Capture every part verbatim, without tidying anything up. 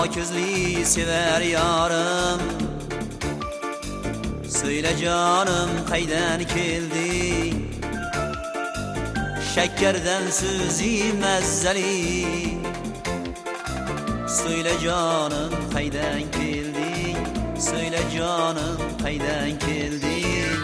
ko'zli sever yorim. Söyle canım qaydan kelding? Şekkerden süzi mezzeli. Söyle canım qaydan kelding? Söyle canım qaydan kelding?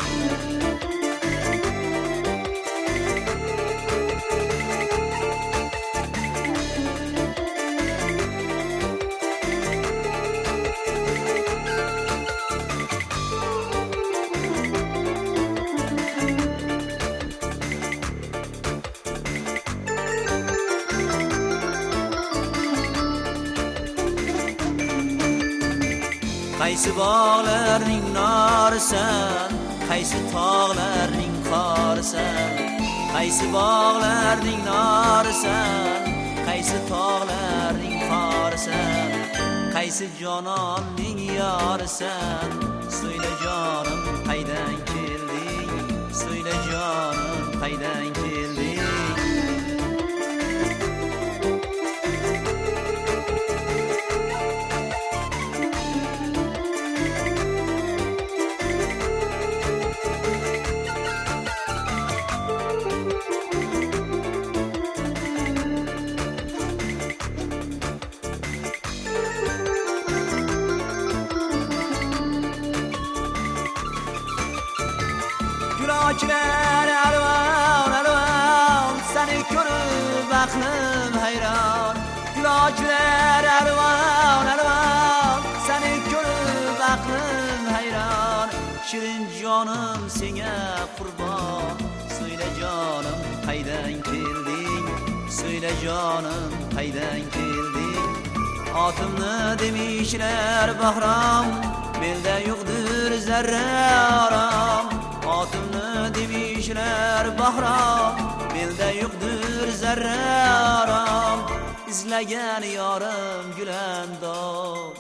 Qaysi bağlarning norisan, qaysi tog'larning qorisan, qaysi bağlarning norisan, qaysi tog'larning qorisan, qaysi jononning yorisan. Söyle canım qaydan kelding? Söyle canım qaydan kelding? Gülaklar alvan alvan, seni görüp aklım hayran. Gülaklar alvan alvan, seni görüp aklım hayran. Şirin canım sene kurban. Söyle canım qaydan kelding? Söyle canım qaydan kelding? Atımni demişler bahram, belde yoktur zerre aram. Atımni demişler bahram, belde yoktur zerre aram. İzleyen yarım gülen dağ.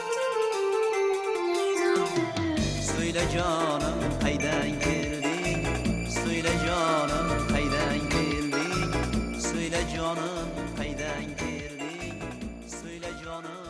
Söyle canım qaydan kelding? Söyle canım qaydan kelding? Söyle canım qaydan kelding? Söyle canım